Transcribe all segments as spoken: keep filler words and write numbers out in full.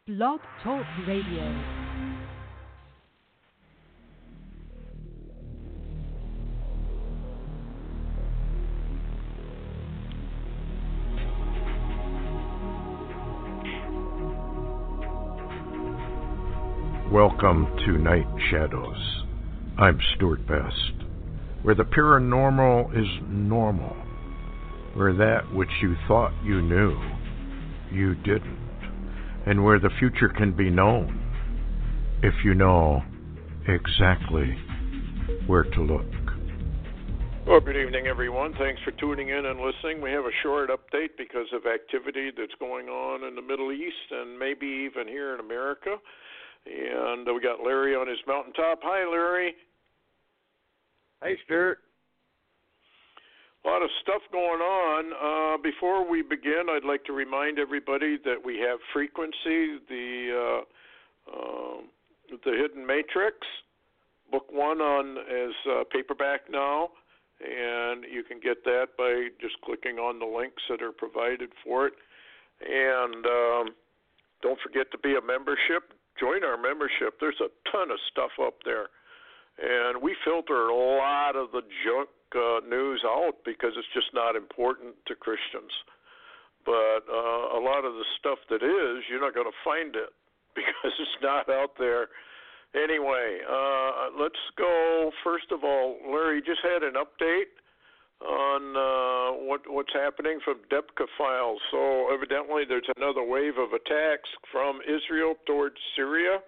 Blog Talk Radio. Welcome to Night Shadows. I'm Stuart Best, where the paranormal is normal, where that which you thought you knew, you didn't, and where the future can be known if you know exactly where to look. Well, good evening, everyone. Thanks for tuning in and listening. We have a short update because of activity that's going on in the Middle East and maybe even here in America. And we got Larry on his mountaintop. Hi, Larry. Hey, Stuart. A lot of stuff going on. Uh, before we begin, I'd like to remind everybody that we have Frequency, the uh, uh, the Hidden Matrix. Book one on is uh, paperback now, and you can get that by just clicking on the links that are provided for it. And um, don't forget to be a membership. Join our membership. There's a ton of stuff up there. And we filter a lot of the junk uh, news out because it's just not important to Christians. But uh, a lot of the stuff that is, you're not going to find it because it's not out there. Anyway, uh, let's go. First of all, Larry just had an update on uh, what what's happening from Debka files. So evidently there's another wave of attacks from Israel towards Syria.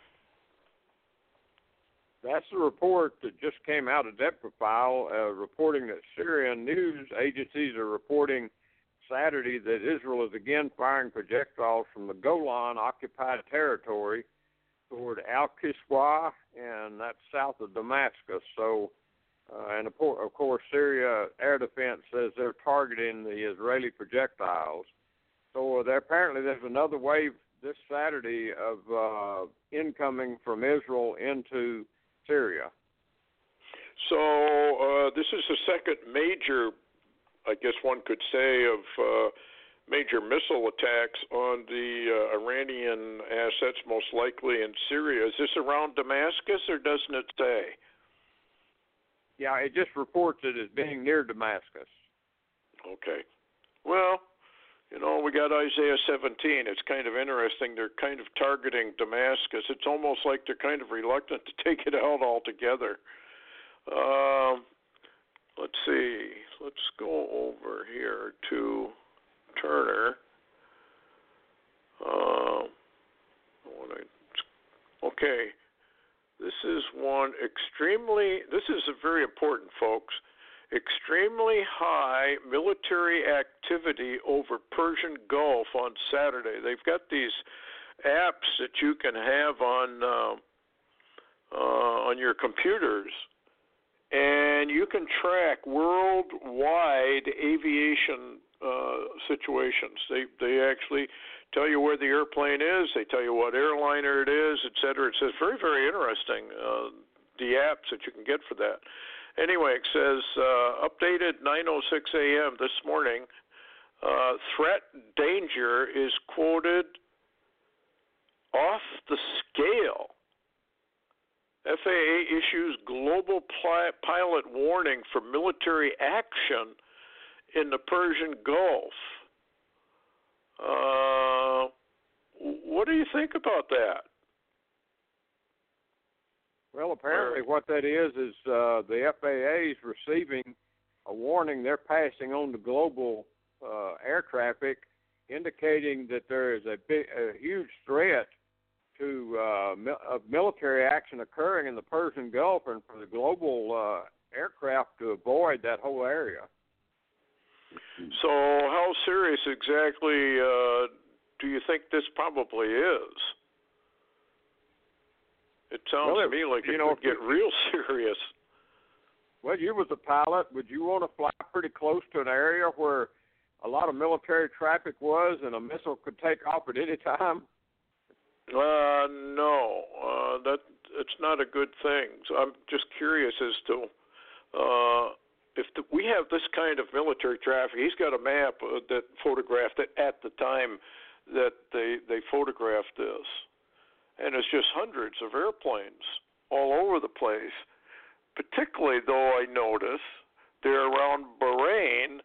That's the report that just came out of Debka file, uh, reporting that Syrian news agencies are reporting Saturday that Israel is again firing projectiles from the Golan-occupied territory toward Al-Kiswa, and that's south of Damascus. So, uh, and of, of course, Syria Air Defense says they're targeting the Israeli projectiles. So there apparently there's another wave this Saturday of uh, incoming from Israel into Syria. So uh, this is the second major, I guess one could say, of uh, major missile attacks on the uh, Iranian assets, most likely in Syria. Is this around Damascus, or doesn't it say? Yeah, it just reports it as being near Damascus. Okay. Well, you know, we got Isaiah seventeen. It's kind of interesting. They're kind of targeting Damascus. It's almost like they're kind of reluctant to take it out altogether. Um, let's see. Let's go over here to Turner. Uh, okay. This is one extremely, this is a very important, folks, extremely high military activity over Persian Gulf on Saturday. They've got these apps that you can have on uh, uh, on your computers, and you can track worldwide aviation uh, situations. They they actually tell you where the airplane is. They tell you what airliner it is, et cetera. It says very, very interesting, uh, the apps that you can get for that. Anyway, it says, uh, updated nine oh six a.m. this morning, uh, threat danger is quoted off the scale. F A A issues global pli- pilot warning for military action in the Persian Gulf. Uh, what do you think about that? Well, apparently what that is is uh, the F A A is receiving a warning they're passing on to global uh, air traffic, indicating that there is a, big, a huge threat to uh, mil- of military action occurring in the Persian Gulf, and for the global uh, aircraft to avoid that whole area. So how serious exactly uh, do you think this probably is? It sounds well, to me like it know, could get real serious. Well, you was a pilot. Would you want to fly pretty close to an area where a lot of military traffic was and a missile could take off at any time? Uh, no, uh, that it's not a good thing. So I'm just curious as to uh, if the, we have this kind of military traffic. He's got a map uh, that photographed it at the time that they they photographed this, and it's just hundreds of airplanes all over the place. Particularly, though, I notice they're around Bahrain,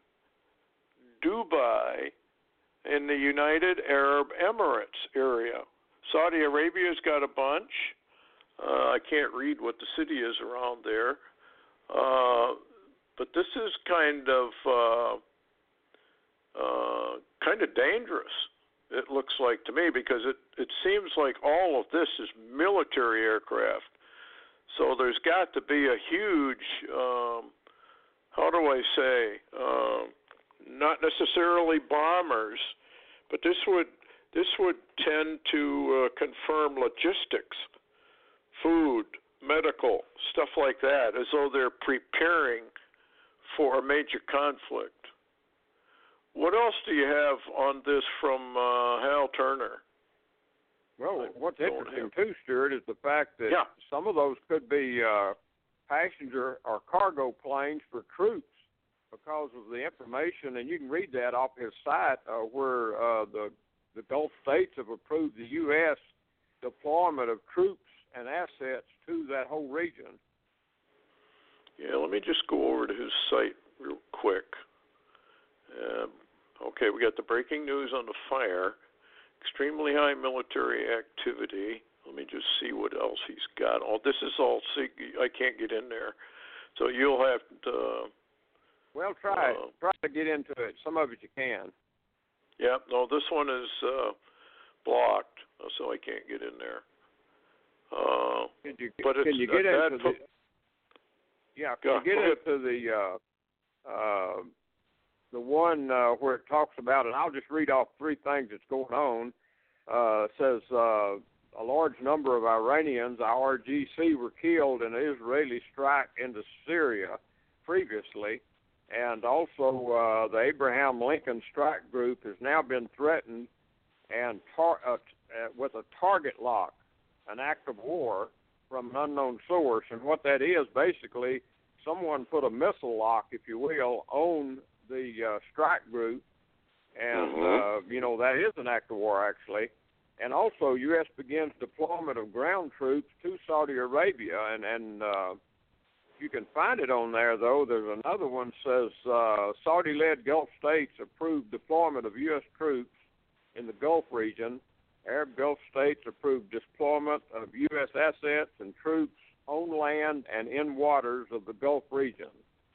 Dubai, in the United Arab Emirates area. Saudi Arabia's got a bunch. Uh, I can't read what the city is around there. Uh, but this is kind of uh, uh, kind of dangerous, it looks like to me, because it, it seems like all of this is military aircraft. So there's got to be a huge, um, how do I say, uh, not necessarily bombers, but this would this would tend to uh, confirm logistics, food, medical, stuff like that, as though they're preparing for a major conflict. What else do you have on this from uh, Hal Turner? Well, what's interesting too, Stuart, is the fact that yeah. some of those could be uh, passenger or cargo planes for troops because of the information, and you can read that off his site uh, where uh, the the Gulf states have approved the U S deployment of troops and assets to that whole region. Yeah, let me just go over to his site real quick. Um, okay, we got the breaking news on the fire, extremely high military activity. Let me just see what else he's got. Oh, this is all, I can't get in there. So you'll have to... Well, try uh, try to get into it. Some of it you can. Yeah, no, this one is uh, blocked, so I can't get in there. Uh, can you, but can it's, you get uh, into the... Yeah, can yeah, you get into the... Uh, uh, the one uh, where it talks about, and I'll just read off three things that's going on. Uh, it says uh, a large number of Iranians, I R G C, were killed in an Israeli strike into Syria previously, and also uh, the Abraham Lincoln Strike Group has now been threatened and tar- uh, with a target lock, an act of war from an unknown source. And what that is, basically, someone put a missile lock, if you will, on the uh, strike group, and, mm-hmm. uh, you know, that is an act of war, actually. And also, U S begins deployment of ground troops to Saudi Arabia, and, and uh, you can find it on there, though. There's another one that says, uh, Saudi-led Gulf states approved deployment of U S troops in the Gulf region. Arab Gulf states approved deployment of U S assets and troops on land and in waters of the Gulf region.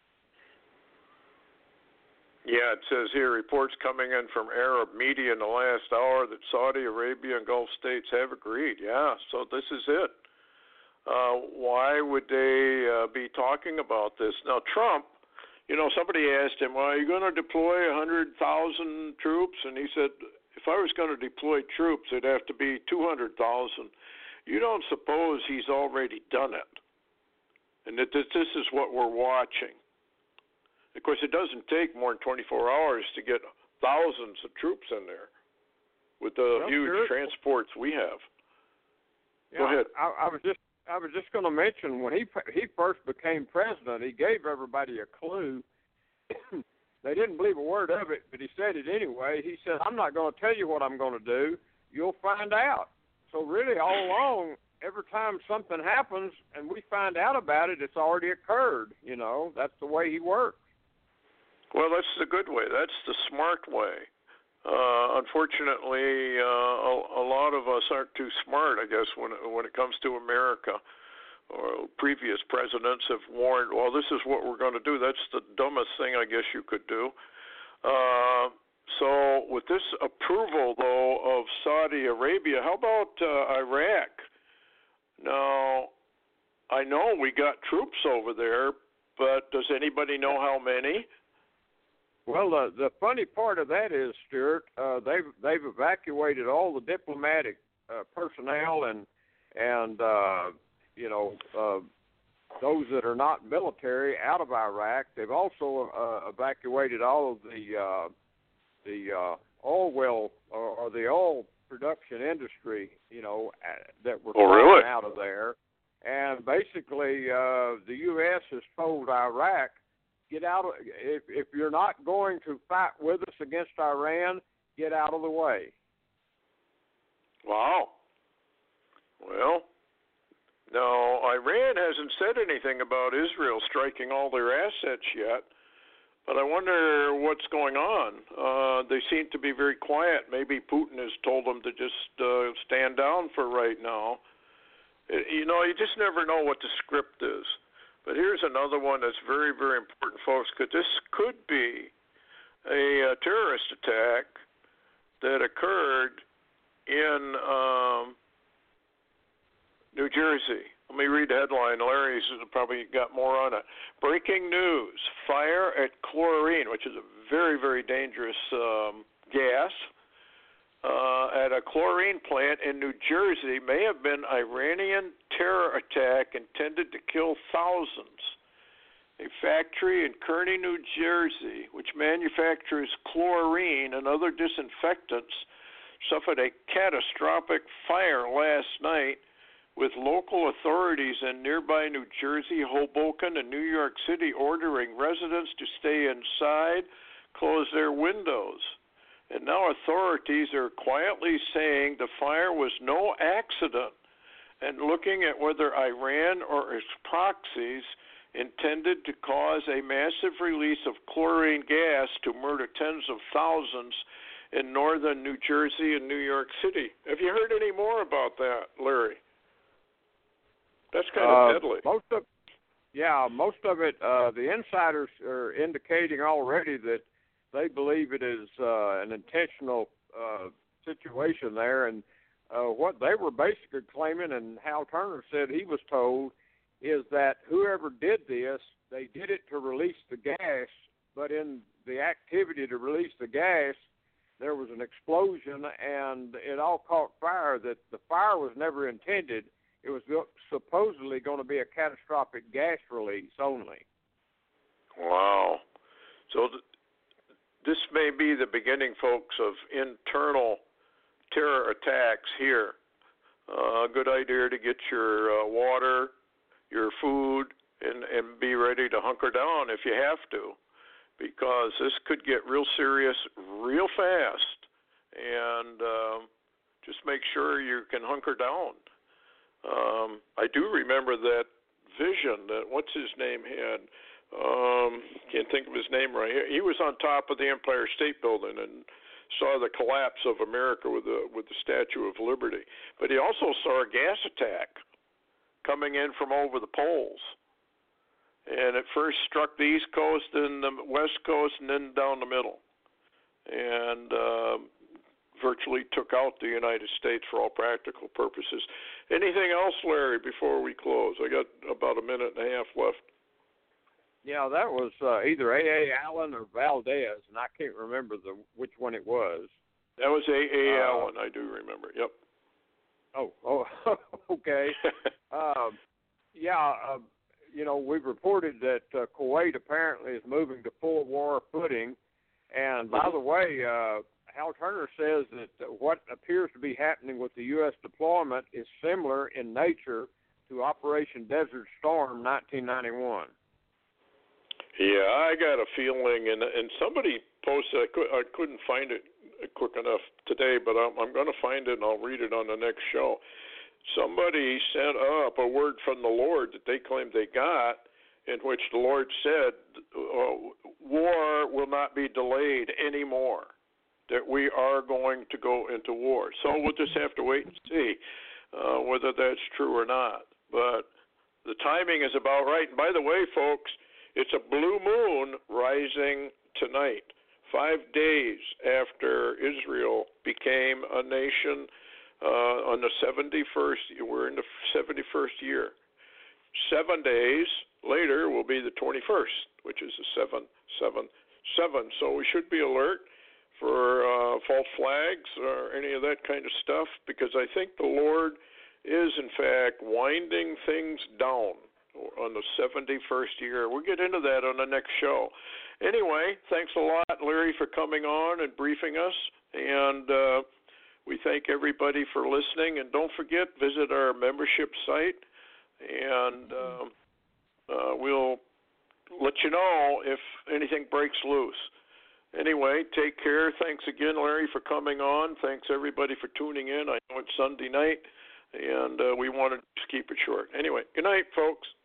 Yeah, it says here, reports coming in from Arab media in the last hour that Saudi Arabia and Gulf states have agreed. Yeah, so this is it. Uh, why would they uh, be talking about this? Now, Trump, you know, somebody asked him, well, are you going to deploy one hundred thousand troops? And he said, if I was going to deploy troops, it'd have to be two hundred thousand. You don't suppose he's already done it, and that this, this is what we're watching. Of course, it doesn't take more than twenty-four hours to get thousands of troops in there with the well, huge sure. transports we have. Yeah, Go ahead. I, I was just I was just going to mention when he he first became president, he gave everybody a clue. They didn't believe a word of it, but he said it anyway. He said, "I'm not going to tell you what I'm going to do. You'll find out." So really, all along, every time something happens and we find out about it, it's already occurred. You know, that's the way he works. Well, that's the good way. That's the smart way. Uh, unfortunately, uh, a, a lot of us aren't too smart, I guess, when when it comes to America. Or previous presidents have warned, well, this is what we're going to do. That's the dumbest thing I guess you could do. Uh, so with this approval, though, of Saudi Arabia, how about uh, Iraq? Now, I know we got troops over there, but does anybody know how many? Well, uh, the funny part of that is, Stuart, uh, they've they've evacuated all the diplomatic uh, personnel and and uh, you know uh, those that are not military out of Iraq. They've also uh, evacuated all of the uh, the uh, oil well or, or the oil production industry, you know, uh, that were oh, really? out of there. And basically, uh, the U S has told Iraq, get out of, if, if you're not going to fight with us against Iran, get out of the way. Iran hasn't said anything about Israel striking all their assets yet, but I wonder what's going on. Uh, they seem to be very quiet. Maybe Putin has told them to just uh, stand down for right now. You know, you just never know what the script is. But here's another one that's very, very important, folks, because this could be a, a terrorist attack that occurred in um, New Jersey. Let me read the headline. Larry's probably got more on it. Breaking news, fire at chlorine, which is a very, very dangerous um, gas, uh, at a chlorine plant in New Jersey may have been Iranian terror attack intended to kill thousands. A factory in Kearney, New Jersey, which manufactures chlorine and other disinfectants, suffered a catastrophic fire last night, with local authorities in nearby New Jersey, Hoboken, and New York City ordering residents to stay inside, close their windows. And now authorities are quietly saying the fire was no accident and looking at whether Iran or its proxies intended to cause a massive release of chlorine gas to murder tens of thousands in northern New Jersey and New York City. Have you heard any more about that, Larry? That's kind of uh, deadly. Most of, yeah, most of it, uh, the insiders are indicating already that they believe it is uh, an intentional uh, situation there. And uh, what they were basically claiming, and Hal Turner said he was told, is that whoever did this, they did it to release the gas, but in the activity to release the gas, there was an explosion, and it all caught fire. That the fire was never intended. It was supposedly going to be a catastrophic gas release only. Wow. So th- this may be the beginning, folks, of internal terror attacks here. Uh, a good idea to get your uh, water, your food, and, and be ready to hunker down if you have to, because this could get real serious real fast. And um, just make sure you can hunker down. Um, I do remember that vision that what's his name had. Um, can't think of his name right here. He was on top of the Empire State Building and saw the collapse of America with the with the Statue of Liberty. But he also saw a gas attack coming in from over the poles, and it first struck the East Coast, then the West Coast, and then down the middle, and um, virtually took out the United States for all practical purposes. Anything else, Larry, before we close? I got about a minute and a half left. Yeah, that was uh, either A A. Allen or Valdez, and I can't remember the which one it was. That was A A. Uh, Allen, I do remember. Yep. Oh, oh, okay. um, yeah, uh, you know, we've reported that uh, Kuwait apparently is moving to full war footing. And by the way, uh, Hal Turner says that what appears to be happening with the U S deployment is similar in nature to Operation Desert Storm nineteen ninety-one. Yeah, I got a feeling, and and somebody posted, I, could, I couldn't find it quick enough today, but I'm, I'm going to find it and I'll read it on the next show. Somebody sent up a word from the Lord that they claimed they got, in which the Lord said, uh, war will not be delayed anymore, that we are going to go into war. So we'll just have to wait and see uh, whether that's true or not. But the timing is about right. And by the way, folks, it's a blue moon rising tonight, five days after Israel became a nation uh, on the seventy-first. We're in the seventy-first year. Seven days later will be the twenty-first, which is the seven seven seven. So we should be alert for uh, false flags or any of that kind of stuff, because I think the Lord is, in fact, winding things down on the seventy-first year. We'll get into that on the next show. Anyway, thanks a lot, Larry, for coming on and briefing us, and uh, we thank everybody for listening. And don't forget, visit our membership site, and uh, uh, we'll let you know if anything breaks loose. Anyway, take care. Thanks again, Larry, for coming on. Thanks, everybody, for tuning in. I know it's Sunday night, and uh, we wanted to keep it short. Anyway, good night, folks.